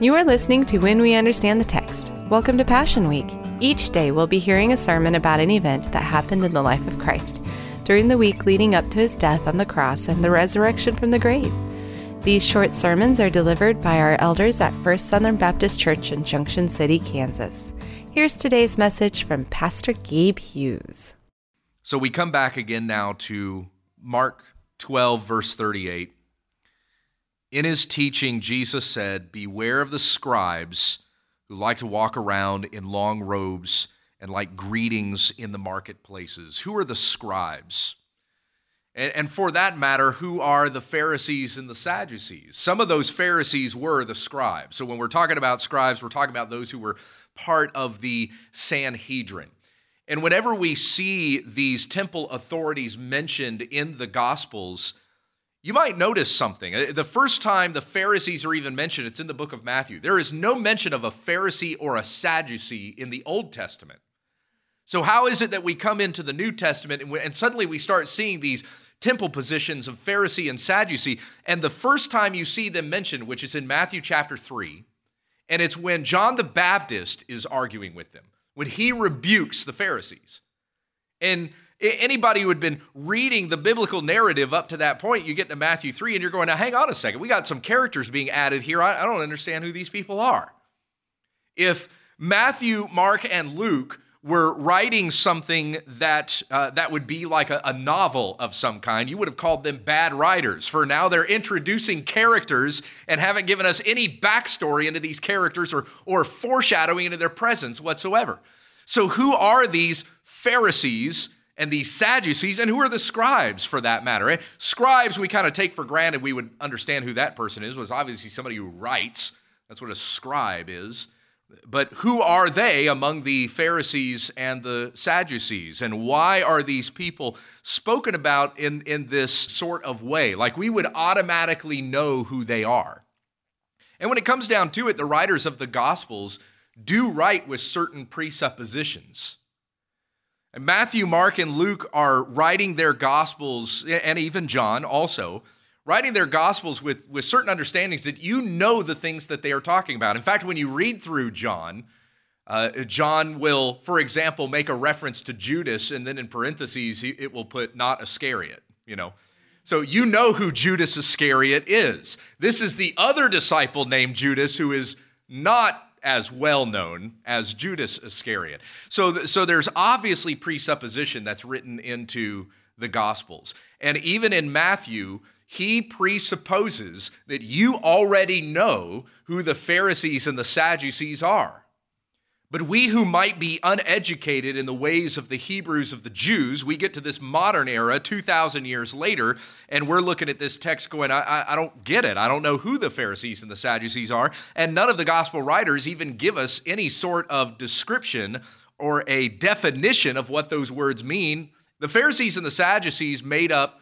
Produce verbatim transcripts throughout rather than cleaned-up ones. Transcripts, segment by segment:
You are listening to When We Understand the Text. Welcome to Passion Week. Each day we'll be hearing a sermon about an event that happened in the life of Christ during the week leading up to his death on the cross and the resurrection from the grave. These short sermons are delivered by our elders at First Southern Baptist Church in Junction City, Kansas. Here's today's message from Pastor Gabe Hughes. So we come back again now to Mark twelve, verse thirty-eight. In his teaching, Jesus said, "Beware of the scribes who like to walk around in long robes and like greetings in the marketplaces." Who are the scribes? And, and for that matter, who are the Pharisees and the Sadducees? Some of those Pharisees were the scribes. So when we're talking about scribes, we're talking about those who were part of the Sanhedrin. And whenever we see these temple authorities mentioned in the Gospels, you might notice something. The first time the Pharisees are even mentioned, it's in the book of Matthew. There is no mention of a Pharisee or a Sadducee in the Old Testament. So how is it that we come into the New Testament and, we, and suddenly we start seeing these temple positions of Pharisee and Sadducee? And the first time you see them mentioned, which is in Matthew chapter three, and it's when John the Baptist is arguing with them, when he rebukes the Pharisees. And anybody who had been reading the biblical narrative up to that point, you get to Matthew three and you're going, now hang on a second, we got some characters being added here. I, I don't understand who these people are. If Matthew, Mark, and Luke were writing something that uh, that would be like a, a novel of some kind, you would have called them bad writers, for now they're introducing characters and haven't given us any backstory into these characters or, or foreshadowing into their presence whatsoever. So who are these Pharisees and these Sadducees, and who are the scribes for that matter? Eh? Scribes we kind of take for granted we would understand who that person is, was obviously somebody who writes. That's what a scribe is. But who are they among the Pharisees and the Sadducees? And why are these people spoken about in, in this sort of way? Like we would automatically know who they are. And when it comes down to it, the writers of the Gospels do write with certain presuppositions. And Matthew, Mark, and Luke are writing their Gospels, and even John also, writing their Gospels with, with certain understandings that you know the things that they are talking about. In fact, when you read through John, uh, John will, for example, make a reference to Judas, and then in parentheses, it will put not Iscariot, you know. So you know who Judas Iscariot is. This is the other disciple named Judas who is not as well known as Judas Iscariot. So, th- so there's obviously presupposition that's written into the Gospels. And even in Matthew, he presupposes that you already know who the Pharisees and the Sadducees are. But we who might be uneducated in the ways of the Hebrews of the Jews, we get to this modern era two thousand years later, and we're looking at this text going, I, I, I don't get it. I don't know who the Pharisees and the Sadducees are. And none of the gospel writers even give us any sort of description or a definition of what those words mean. The Pharisees and the Sadducees made up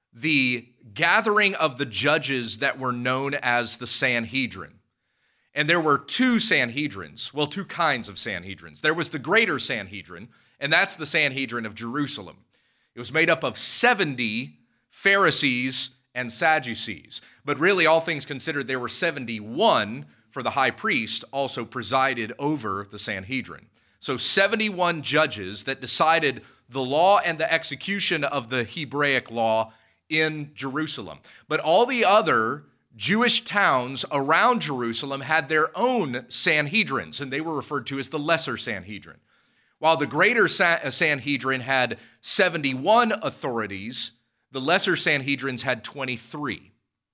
the gathering of the judges that were known as the Sanhedrin. And there were two Sanhedrins, well, two kinds of Sanhedrins. There was the greater Sanhedrin, and that's the Sanhedrin of Jerusalem. It was made up of seventy Pharisees and Sadducees. But really, all things considered, there were seventy-one, for the high priest also presided over the Sanhedrin. So seventy-one judges that decided the law and the execution of the Hebraic law in Jerusalem. But all the other Jewish towns around Jerusalem had their own Sanhedrins, and they were referred to as the Lesser Sanhedrin. While the Greater Sanhedrin had seventy-one authorities, the Lesser Sanhedrins had twenty-three.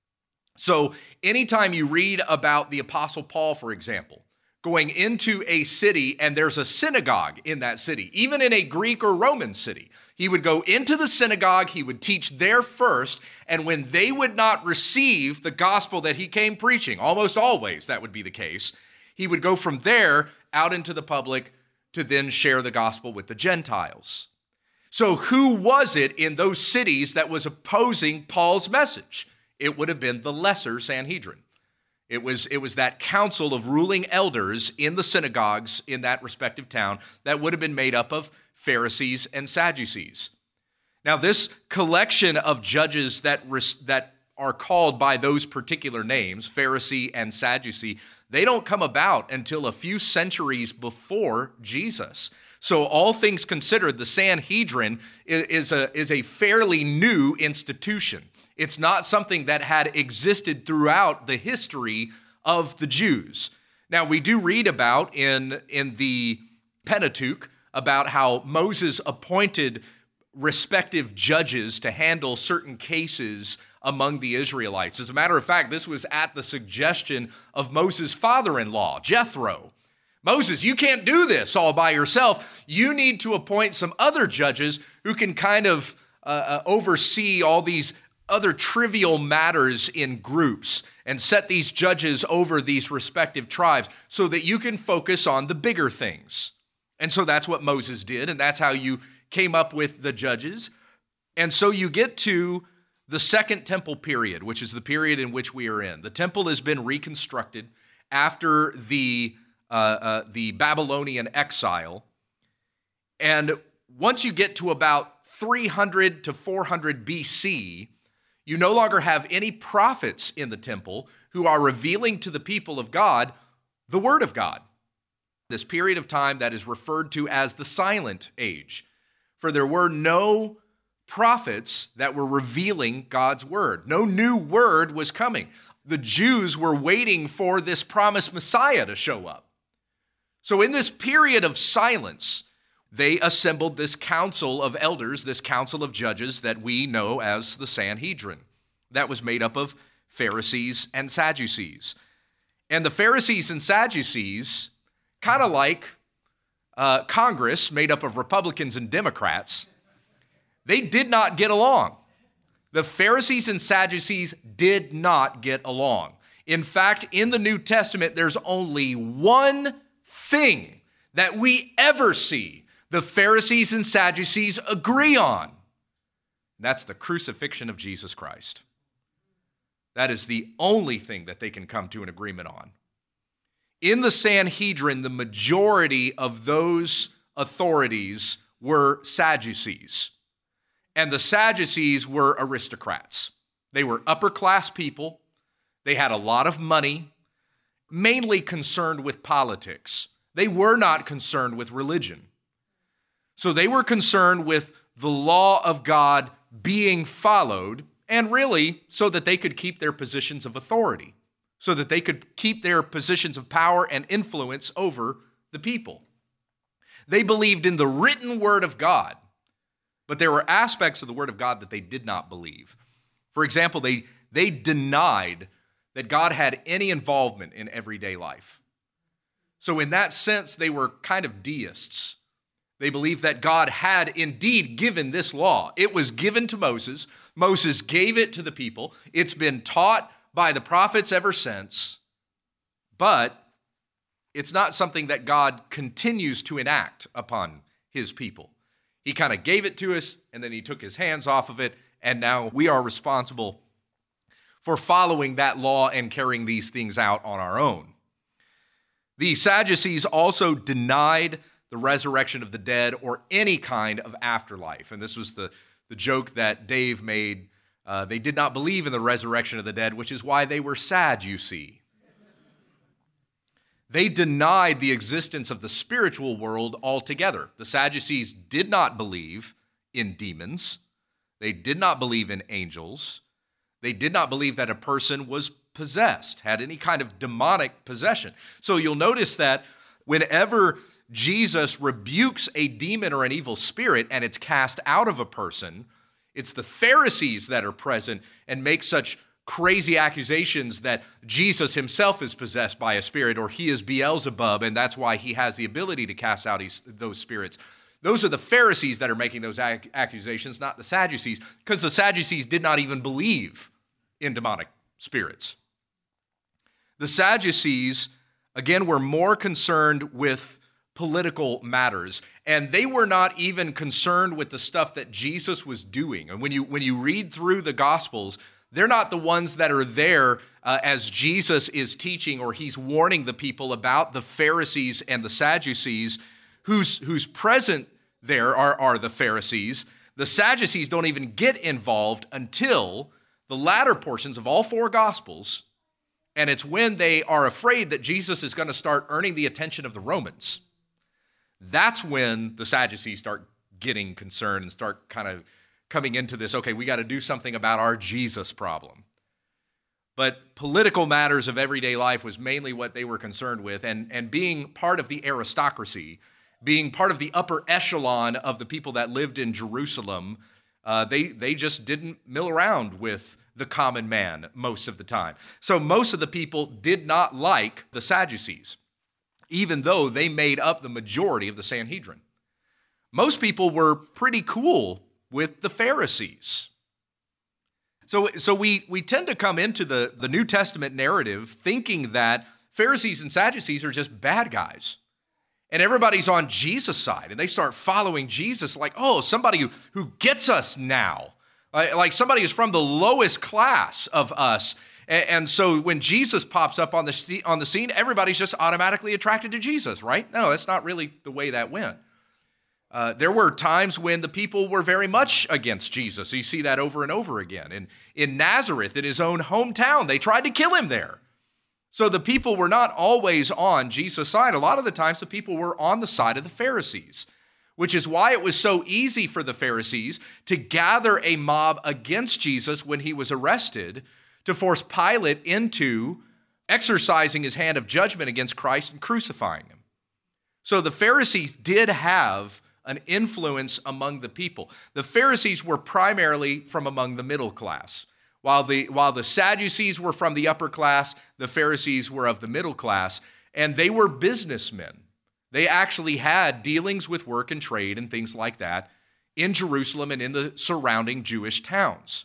So anytime you read about the Apostle Paul, for example, going into a city and there's a synagogue in that city, even in a Greek or Roman city, he would go into the synagogue, he would teach there first, and when they would not receive the gospel that he came preaching, almost always that would be the case, he would go from there out into the public to then share the gospel with the Gentiles. So who was it in those cities that was opposing Paul's message? It would have been the Lesser Sanhedrin. It was, it was that council of ruling elders in the synagogues in that respective town that would have been made up of Pharisees and Sadducees. Now, this collection of judges that, that are called by those particular names, Pharisee and Sadducee, they don't come about until a few centuries before Jesus. So all things considered, the Sanhedrin is a, is a fairly new institution. It's not something that had existed throughout the history of the Jews. Now, we do read about in, in the Pentateuch about how Moses appointed respective judges to handle certain cases among the Israelites. As a matter of fact, this was at the suggestion of Moses' father-in-law, Jethro. Moses, you can't do this all by yourself. You need to appoint some other judges who can kind of uh, uh, oversee all these other trivial matters in groups and set these judges over these respective tribes so that you can focus on the bigger things. And so that's what Moses did, and that's how you came up with the judges. And so you get to the Second Temple period, which is the period in which we are in. The temple has been reconstructed after the uh, uh, the Babylonian exile. And once you get to about three hundred to four hundred B C, you no longer have any prophets in the temple who are revealing to the people of God the word of God. This period of time that is referred to as the Silent Age. For there were no prophets that were revealing God's word. No new word was coming. The Jews were waiting for this promised Messiah to show up. So in this period of silence, they assembled this council of elders, this council of judges that we know as the Sanhedrin. That was made up of Pharisees and Sadducees. And the Pharisees and Sadducees, kind of like uh, Congress made up of Republicans and Democrats, they did not get along. The Pharisees and Sadducees did not get along. In fact, in the New Testament, there's only one thing that we ever see the Pharisees and Sadducees agree on. That's the crucifixion of Jesus Christ. That is the only thing that they can come to an agreement on. In the Sanhedrin, the majority of those authorities were Sadducees. And the Sadducees were aristocrats. They were upper class people. They had a lot of money, mainly concerned with politics. They were not concerned with religion. So they were concerned with the law of God being followed, and really so that they could keep their positions of authority, so that they could keep their positions of power and influence over the people. They believed in the written word of God, but there were aspects of the word of God that they did not believe. For example, they, they denied that God had any involvement in everyday life. So in that sense, they were kind of deists. They believed that God had indeed given this law. It was given to Moses. Moses gave it to the people. It's been taught by the prophets ever since. But it's not something that God continues to enact upon his people. He kind of gave it to us, and then he took his hands off of it, and now we are responsible for following that law and carrying these things out on our own. The Sadducees also denied the resurrection of the dead or any kind of afterlife. And this was the, the joke that Dave made. Uh, they did not believe in the resurrection of the dead, which is why they were sad, you see. They denied the existence of the spiritual world altogether. The Sadducees did not believe in demons. They did not believe in angels. They did not believe that a person was possessed, had any kind of demonic possession. So you'll notice that whenever Jesus rebukes a demon or an evil spirit and it's cast out of a person, it's the Pharisees that are present and make such crazy accusations that Jesus himself is possessed by a spirit or he is Beelzebub and that's why he has the ability to cast out those spirits. Those are the Pharisees that are making those ac- accusations, not the Sadducees, because the Sadducees did not even believe in demonic spirits. The Sadducees, again, were more concerned with political matters, and they were not even concerned with the stuff that Jesus was doing. And when you when you read through the Gospels, they're not the ones that are there uh, as Jesus is teaching or he's warning the people about the Pharisees and the Sadducees. Who's, who's present there are, are the Pharisees. The Sadducees don't even get involved until the latter portions of all four Gospels, and it's when they are afraid that Jesus is going to start earning the attention of the Romans. That's when the Sadducees start getting concerned and start kind of coming into this, okay, we got to do something about our Jesus problem. But political matters of everyday life was mainly what they were concerned with, and, and being part of the aristocracy, being part of the upper echelon of the people that lived in Jerusalem, uh, they, they just didn't mill around with the common man most of the time. So most of the people did not like the Sadducees, even though they made up the majority of the Sanhedrin. Most people were pretty cool with the Pharisees. So, so we, we tend to come into the, the New Testament narrative thinking that Pharisees and Sadducees are just bad guys. And everybody's on Jesus' side, and they start following Jesus like, oh, somebody who, who gets us now. Like somebody who's from the lowest class of us. And, and so when Jesus pops up on the, on the scene, everybody's just automatically attracted to Jesus, right? No, that's not really the way that went. Uh, there were times when the people were very much against Jesus. You see that over and over again. In, in Nazareth, in his own hometown, they tried to kill him there. So the people were not always on Jesus' side. A lot of the times the people were on the side of the Pharisees, which is why it was so easy for the Pharisees to gather a mob against Jesus when he was arrested to force Pilate into exercising his hand of judgment against Christ and crucifying him. So the Pharisees did have an influence among the people. The Pharisees were primarily from among the middle class. While the, while the Sadducees were from the upper class, the Pharisees were of the middle class, and they were businessmen. They actually had dealings with work and trade and things like that in Jerusalem and in the surrounding Jewish towns.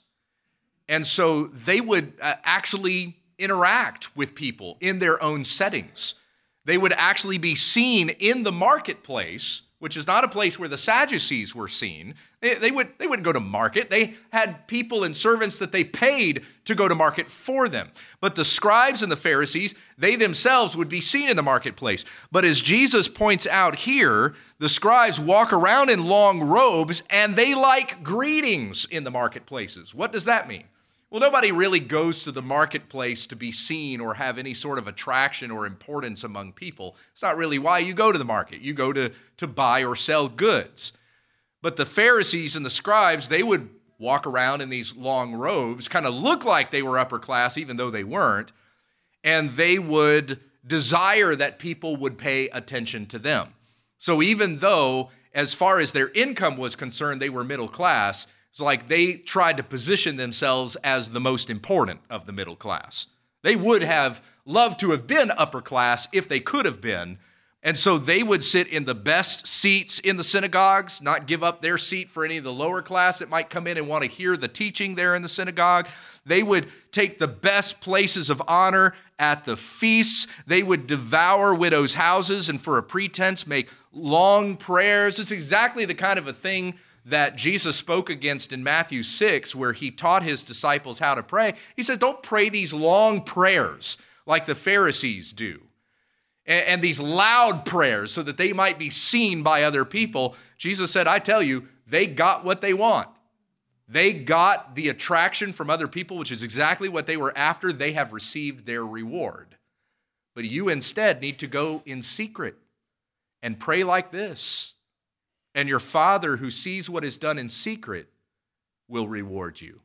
And so they would uh, actually interact with people in their own settings. They would actually be seen in the marketplace, which is not a place where the Sadducees were seen. They, they, would, they wouldn't go to market. They had people and servants that they paid to go to market for them. But the scribes and the Pharisees, they themselves would be seen in the marketplace. But as Jesus points out here, the scribes walk around in long robes and they like greetings in the marketplaces. What does that mean? Well, nobody really goes to the marketplace to be seen or have any sort of attraction or importance among people. It's not really why you go to the market. You go to, to buy or sell goods. But the Pharisees and the scribes, they would walk around in these long robes, kind of look like they were upper class, even though they weren't, and they would desire that people would pay attention to them. So even though, as far as their income was concerned, they were middle class, it's like they tried to position themselves as the most important of the middle class. They would have loved to have been upper class if they could have been. And so they would sit in the best seats in the synagogues, not give up their seat for any of the lower class that might come in and want to hear the teaching there in the synagogue. They would take the best places of honor at the feasts. They would devour widows' houses and for a pretense make long prayers. It's exactly the kind of a thing that Jesus spoke against in Matthew six, where he taught his disciples how to pray. He said, don't pray these long prayers like the Pharisees do, and, and these loud prayers so that they might be seen by other people. Jesus said, I tell you, they got what they want. They got the attraction from other people, which is exactly what they were after. They have received their reward. But you instead need to go in secret and pray like this. And your Father who sees what is done in secret will reward you.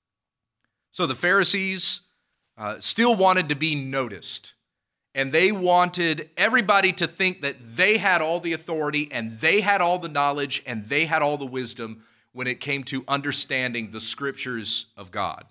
So the Pharisees uh, still wanted to be noticed. And they wanted everybody to think that they had all the authority and they had all the knowledge and they had all the wisdom when it came to understanding the scriptures of God.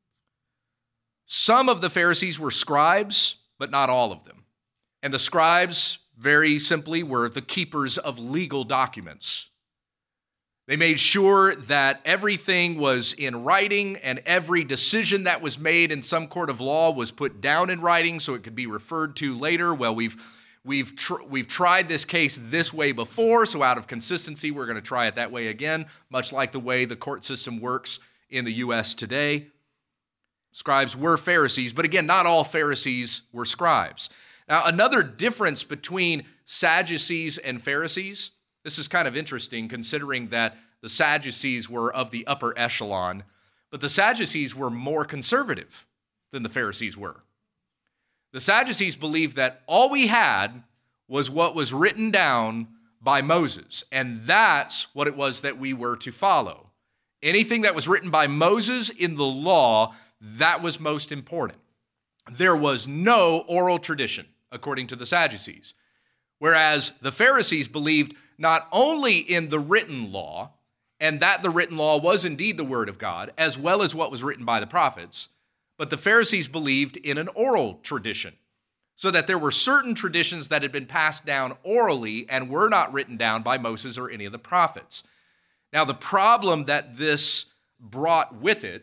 Some of the Pharisees were scribes, but not all of them. And the scribes, very simply, were the keepers of legal documents. They made sure that everything was in writing and every decision that was made in some court of law was put down in writing so it could be referred to later. Well, we've we've tr- we've tried this case this way before, so out of consistency, we're going to try it that way again, much like the way the court system works in the U S today. Scribes were Pharisees, but again, not all Pharisees were scribes. Now, another difference between Sadducees and Pharisees, this is kind of interesting considering that the Sadducees were of the upper echelon, But the Sadducees were more conservative than the Pharisees were. The Sadducees believed that all we had was what was written down by Moses, and that's what it was that we were to follow. Anything that was written by Moses in the law, that was most important. There was no oral tradition, according to the Sadducees. Whereas the Pharisees believed not only in the written law, and that the written law was indeed the word of God, as well as what was written by the prophets, but the Pharisees believed in an oral tradition, so that there were certain traditions that had been passed down orally and were not written down by Moses or any of the prophets. Now, the problem that this brought with it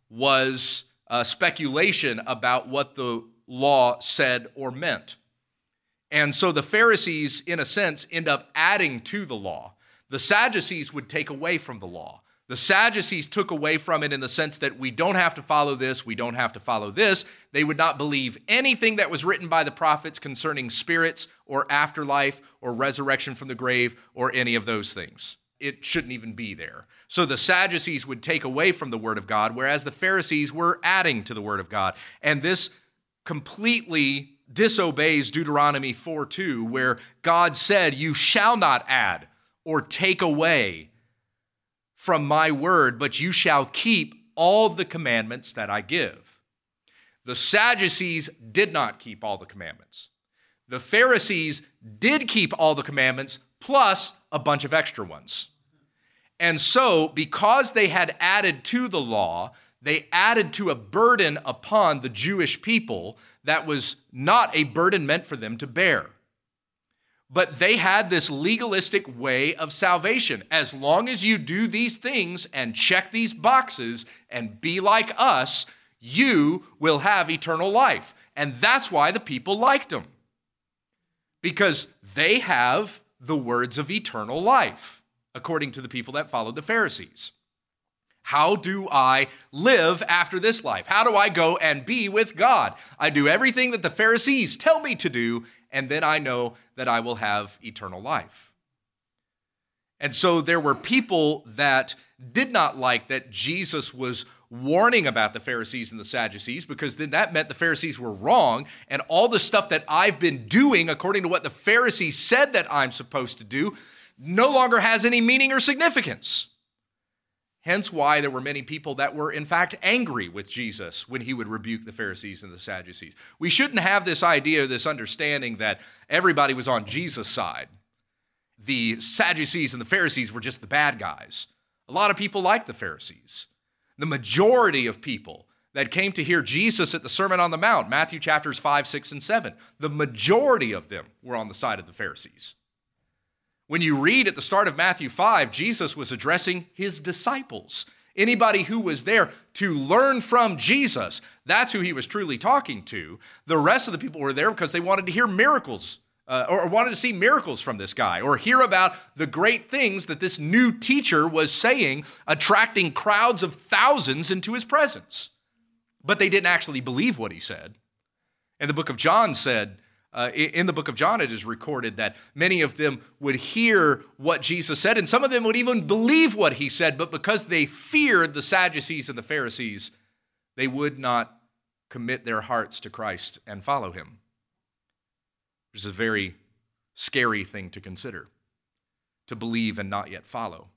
was uh, speculation about what the law said or meant. And so the Pharisees, in a sense, end up adding to the law. The Sadducees would take away from the law. The Sadducees took away from it in the sense that we don't have to follow this, we don't have to follow this. They would not believe anything that was written by the prophets concerning spirits or afterlife or resurrection from the grave or any of those things. It shouldn't even be there. So the Sadducees would take away from the word of God, whereas the Pharisees were adding to the word of God. And this completely disobeys Deuteronomy four two, where God said, "You shall not add or take away from my word, but you shall keep all the commandments that I give." The Sadducees did not keep all the commandments. The Pharisees did keep all the commandments, plus a bunch of extra ones. And so, because they had added to the law, they added to a burden upon the Jewish people that was not a burden meant for them to bear. But they had this legalistic way of salvation. As long as you do these things and check these boxes and be like us, you will have eternal life. And that's why the people liked them. Because they have the words of eternal life, according to the people that followed the Pharisees. How do I live after this life? How do I go and be with God? I do everything that the Pharisees tell me to do, and then I know that I will have eternal life. And so there were people that did not like that Jesus was warning about the Pharisees and the Sadducees, because then that meant the Pharisees were wrong, and all the stuff that I've been doing according to what the Pharisees said that I'm supposed to do no longer has any meaning or significance. Hence why there were many people that were in fact angry with Jesus when he would rebuke the Pharisees and the Sadducees. We shouldn't have this idea, this understanding that everybody was on Jesus' side. The Sadducees and the Pharisees were just the bad guys. A lot of people liked the Pharisees. The majority of people that came to hear Jesus at the Sermon on the Mount, Matthew chapters five, six, and seven, the majority of them were on the side of the Pharisees. When you read at the start of Matthew five, Jesus was addressing his disciples. Anybody who was there to learn from Jesus, that's who he was truly talking to. The rest of the people were there because they wanted to hear miracles, uh, or wanted to see miracles from this guy, or hear about the great things that this new teacher was saying, attracting crowds of thousands into his presence. But they didn't actually believe what he said. And the book of John said, Uh, in the book of John, it is recorded that many of them would hear what Jesus said, and some of them would even believe what he said, but because they feared the Sadducees and the Pharisees, they would not commit their hearts to Christ and follow him, which is a very scary thing to consider, to believe and not yet follow.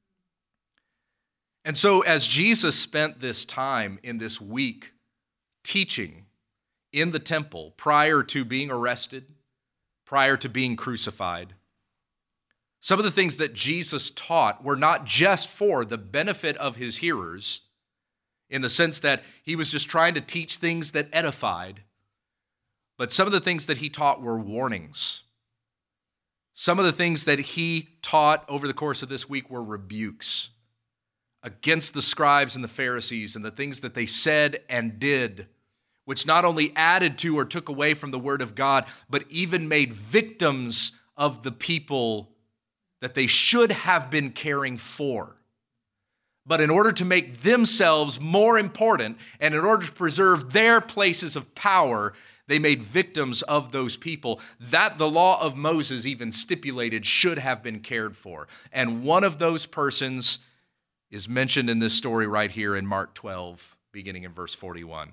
And so as Jesus spent this time in this week teaching in the temple prior to being arrested, prior to being crucified, some of the things that Jesus taught were not just for the benefit of his hearers, in the sense that he was just trying to teach things that edified, but some of the things that he taught were warnings. Some of the things that he taught over the course of this week were rebukes against the scribes and the Pharisees and the things that they said and did, which not only added to or took away from the word of God, but even made victims of the people that they should have been caring for. But in order to make themselves more important, and in order to preserve their places of power, they made victims of those people that the law of Moses even stipulated should have been cared for. And one of those persons is mentioned in this story right here in Mark twelve, beginning in verse forty-one.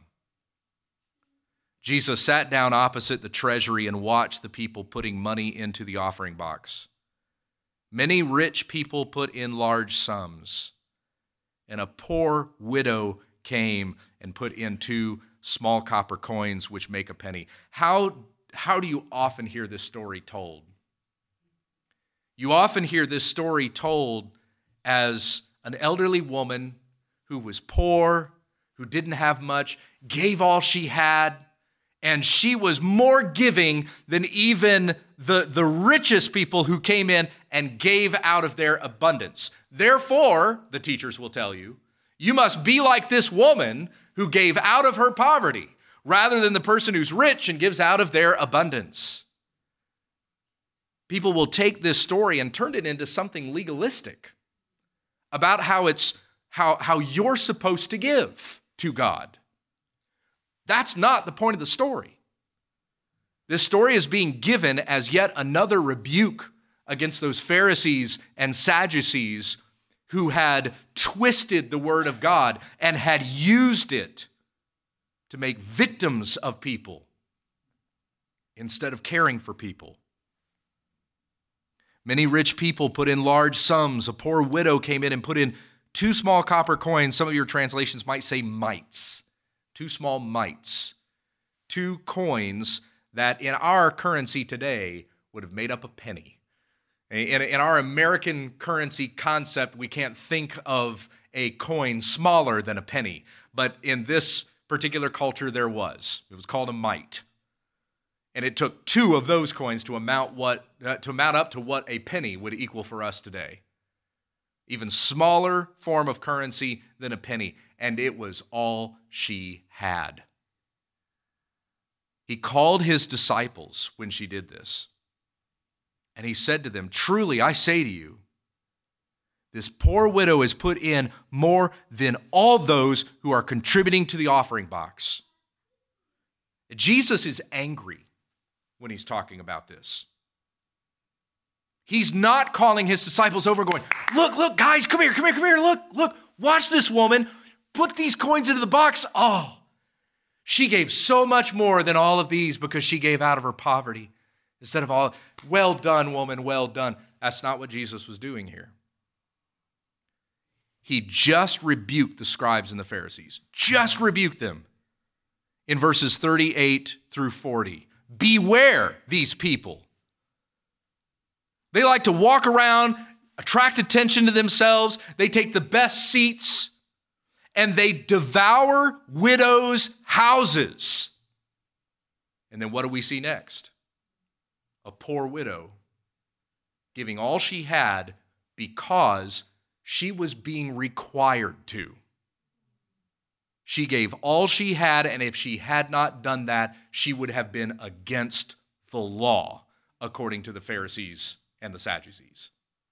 Jesus sat down opposite the treasury and watched the people putting money into the offering box. Many rich people put in large sums, and a poor widow came and put in two small copper coins, which make a penny. How, how do you often hear this story told? You often hear this story told as an elderly woman who was poor, who didn't have much, gave all she had, and she was more giving than even the, the richest people who came in and gave out of their abundance. Therefore, the teachers will tell you, you must be like this woman who gave out of her poverty, rather than the person who's rich and gives out of their abundance. People will take this story and turn it into something legalistic about how it's how, how you're supposed to give to God. That's not the point of the story. This story is being given as yet another rebuke against those Pharisees and Sadducees who had twisted the word of God and had used it to make victims of people instead of caring for people. Many rich people put in large sums. A poor widow came in and put in two small copper coins. Some of your translations might say mites. Two small mites. Two coins that in our currency today would have made up a penny. In, in our American currency concept, we can't think of a coin smaller than a penny. But in this particular culture, there was. It was called a mite. And it took two of those coins to amount what uh, to amount up to what a penny would equal for us today. Even smaller form of currency than a penny. And it was all she had. He called his disciples when she did this. And he said to them, truly, I say to you, this poor widow has put in more than all those who are contributing to the offering box. Jesus is angry when he's talking about this. He's not calling his disciples over going, look, look, guys, come here, come here, come here, look, look, watch this woman, put these coins into the box. Oh, she gave so much more than all of these because she gave out of her poverty. Instead of all, well done, woman, well done. That's not what Jesus was doing here. He just rebuked the scribes and the Pharisees. Just rebuked them in verses thirty-eight through forty. Beware these people. They like to walk around, attract attention to themselves. They take the best seats, and they devour widows' houses. And then what do we see next? A poor widow giving all she had because she was being required to. She gave all she had, and if she had not done that, she would have been against the law, according to the Pharisees and the Sadducees.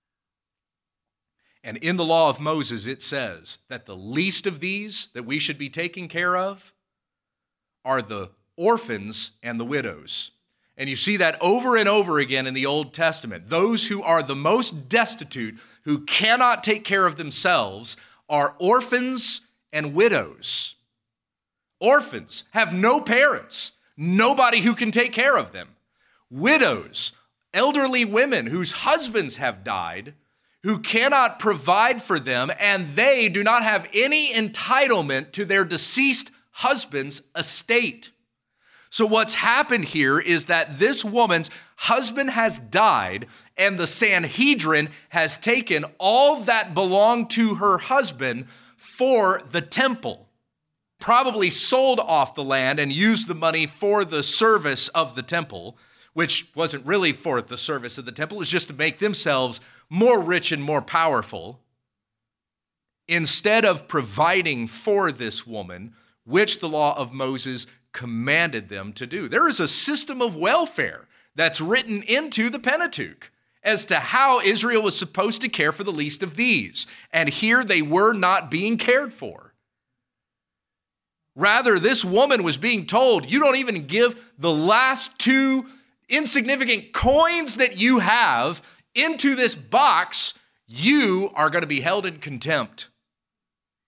And in the law of Moses, it says that the least of these that we should be taking care of are the orphans and the widows. And you see that over and over again in the Old Testament. Those who are the most destitute, who cannot take care of themselves, are orphans and widows. Orphans have no parents, nobody who can take care of them. Widows, elderly women whose husbands have died, who cannot provide for them, and they do not have any entitlement to their deceased husband's estate. So what's happened here is that this woman's husband has died, and the Sanhedrin has taken all that belonged to her husband for the temple, probably sold off the land and used the money for the service of the temple, which wasn't really for the service of the temple. It was just to make themselves more rich and more powerful. Instead of providing for this woman, which the law of Moses commanded them to do. There is a system of welfare that's written into the Pentateuch as to how Israel was supposed to care for the least of these. And here they were not being cared for. Rather, this woman was being told, you don't even give the last two insignificant coins that you have into this box, you are going to be held in contempt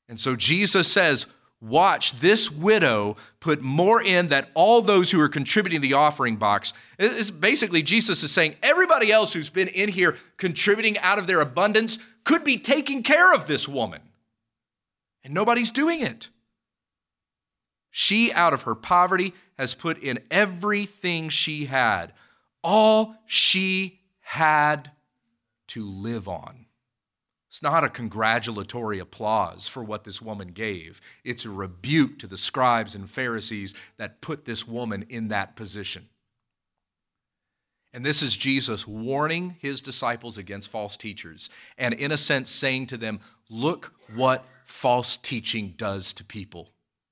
And so Jesus says, watch this widow put more in than all those who are contributing the offering box. It's basically, Jesus is saying everybody else who's been in here contributing out of their abundance could be taking care of this woman. And nobody's doing it. She, out of her poverty, has put in everything she had, all she had to live on. It's not a congratulatory applause for what this woman gave. It's a rebuke to the scribes and Pharisees that put this woman in that position. And this is Jesus warning his disciples against false teachers and, in a sense, saying to them, look what false teaching does to people.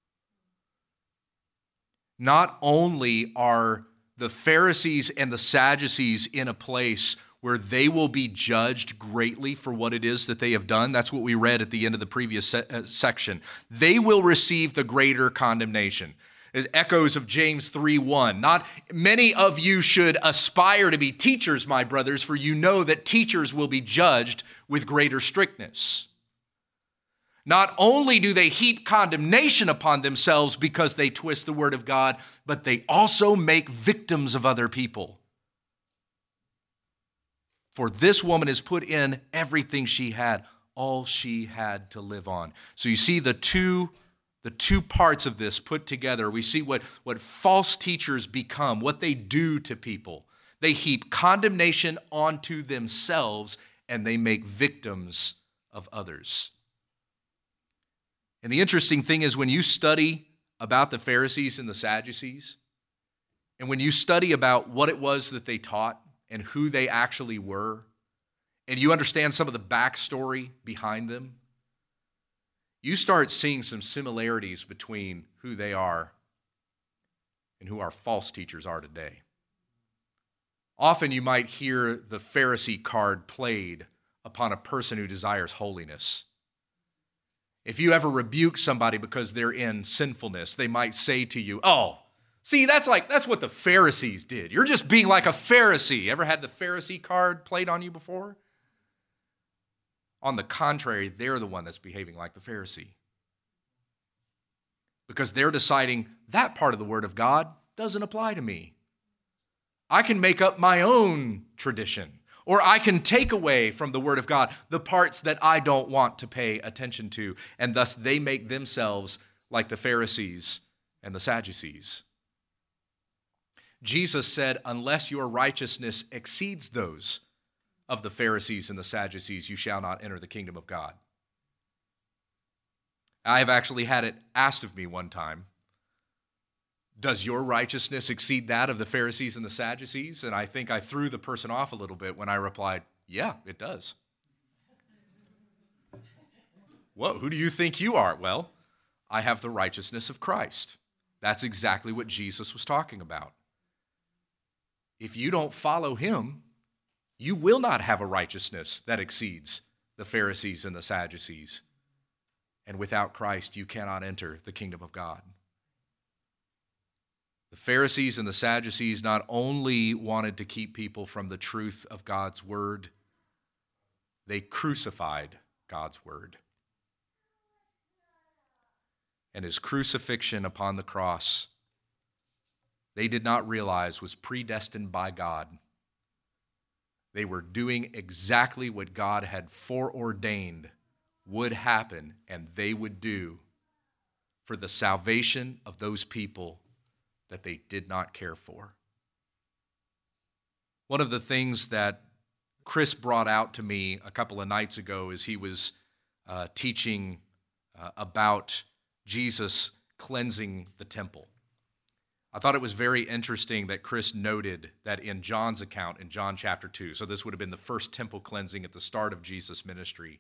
Not only are the Pharisees and the Sadducees in a place where they will be judged greatly for what it is that they have done. That's what we read at the end of the previous se- uh, section. They will receive the greater condemnation. As echoes of James three one. Not many of you should aspire to be teachers, my brothers, for you know that teachers will be judged with greater strictness. Not only do they heap condemnation upon themselves because they twist the word of God, but they also make victims of other people. For this woman has put in everything she had, all she had to live on. So you see the two, the two parts of this put together. We see what, what false teachers become, what they do to people. They heap condemnation onto themselves and they make victims of others. And the interesting thing is when you study about the Pharisees and the Sadducees, and when you study about what it was that they taught, and who they actually were, and you understand some of the backstory behind them, you start seeing some similarities between who they are and who our false teachers are today. Often you might hear the Pharisee card played upon a person who desires holiness. If you ever rebuke somebody because they're in sinfulness, they might say to you, oh, see, that's like that's what the Pharisees did. You're just being like a Pharisee. Ever had the Pharisee card played on you before? On the contrary, they're the one that's behaving like the Pharisee. Because they're deciding that part of the Word of God doesn't apply to me. I can make up my own tradition, or I can take away from the Word of God the parts that I don't want to pay attention to, and thus they make themselves like the Pharisees and the Sadducees. Jesus said, unless your righteousness exceeds those of the Pharisees and the Sadducees, you shall not enter the kingdom of God. I have actually had it asked of me one time, does your righteousness exceed that of the Pharisees and the Sadducees? And I think I threw the person off a little bit when I replied, yeah, it does. Whoa, who do you think you are? Well, I have the righteousness of Christ. That's exactly what Jesus was talking about. If you don't follow him, you will not have a righteousness that exceeds the Pharisees and the Sadducees. And without Christ, you cannot enter the kingdom of God. The Pharisees and the Sadducees not only wanted to keep people from the truth of God's word, they crucified God's word. And his crucifixion upon the cross, they did not realize was predestined by God. They were doing exactly what God had foreordained would happen and they would do for the salvation of those people that they did not care for. One of the things that Chris brought out to me a couple of nights ago as he was uh, teaching uh, about Jesus cleansing the temple. I thought it was very interesting that Chris noted that in John's account, in John chapter two, so this would have been the first temple cleansing at the start of Jesus' ministry,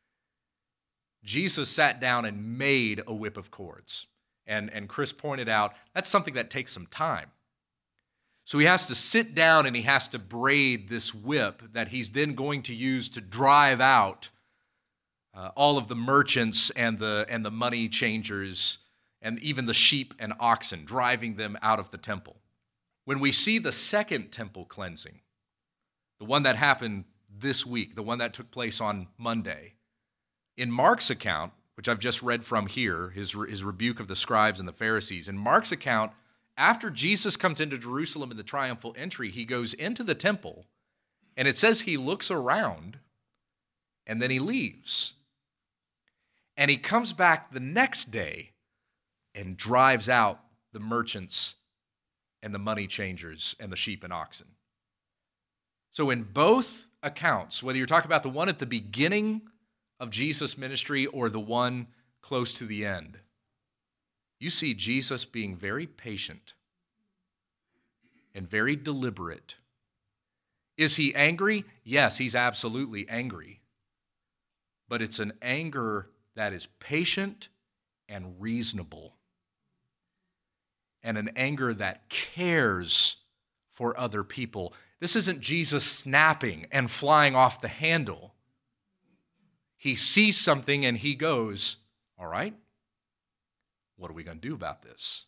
Jesus sat down and made a whip of cords. And, and Chris pointed out, that's something that takes some time. So he has to sit down and he has to braid this whip that he's then going to use to drive out uh, all of the merchants and the, and the money changers and even the sheep and oxen, driving them out of the temple. When we see the second temple cleansing, the one that happened this week, the one that took place on Monday, in Mark's account, which I've just read from here, his, his rebuke of the scribes and the Pharisees. In Mark's account, after Jesus comes into Jerusalem in the triumphal entry, he goes into the temple, and it says he looks around, and then he leaves. And he comes back the next day and drives out the merchants and the money changers and the sheep and oxen. So in both accounts, whether you're talking about the one at the beginning of Jesus' ministry or the one close to the end, you see Jesus being very patient and very deliberate. Is he angry? Yes, he's absolutely angry. But it's an anger that is patient and reasonable, and an anger that cares for other people. This isn't Jesus snapping and flying off the handle. He sees something and he goes, all right, what are we going to do about this?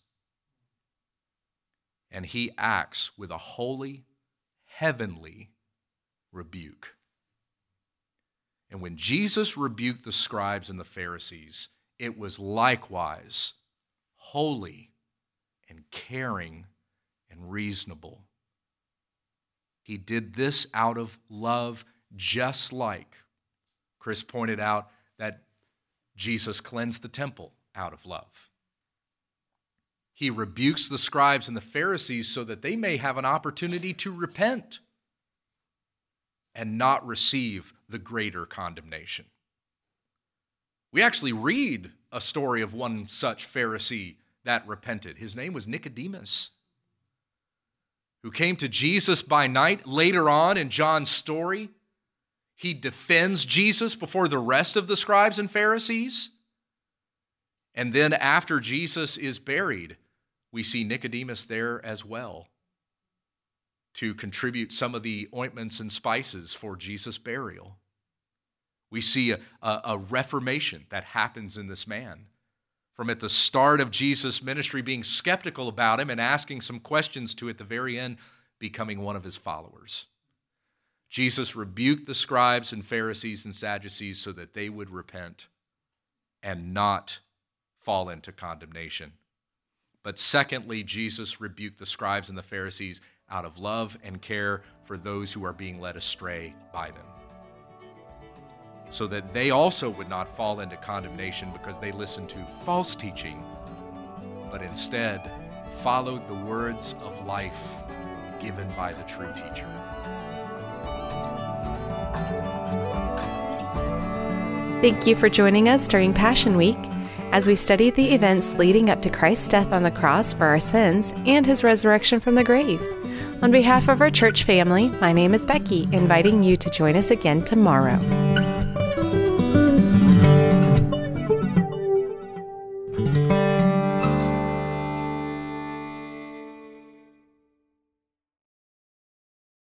And he acts with a holy, heavenly rebuke. And when Jesus rebuked the scribes and the Pharisees, it was likewise holy and caring and reasonable. He did this out of love, just like Chris pointed out that Jesus cleansed the temple out of love. He rebukes the scribes and the Pharisees so that they may have an opportunity to repent and not receive the greater condemnation. We actually read a story of one such Pharisee that repented. His name was Nicodemus, who came to Jesus by night. Later on in John's story, he defends Jesus before the rest of the scribes and Pharisees. And then after Jesus is buried, we see Nicodemus there as well to contribute some of the ointments and spices for Jesus' burial. We see a, a, a reformation that happens in this man. From at the start of Jesus' ministry being skeptical about him and asking some questions to at the very end becoming one of his followers. Jesus rebuked the scribes and Pharisees and Sadducees so that they would repent and not fall into condemnation. But secondly, Jesus rebuked the scribes and the Pharisees out of love and care for those who are being led astray by them, so that they also would not fall into condemnation because they listened to false teaching, but instead followed the words of life given by the true teacher. Thank you for joining us during Passion Week as we study the events leading up to Christ's death on the cross for our sins and his resurrection from the grave. On behalf of our church family, my name is Becky, inviting you to join us again tomorrow. Thank you.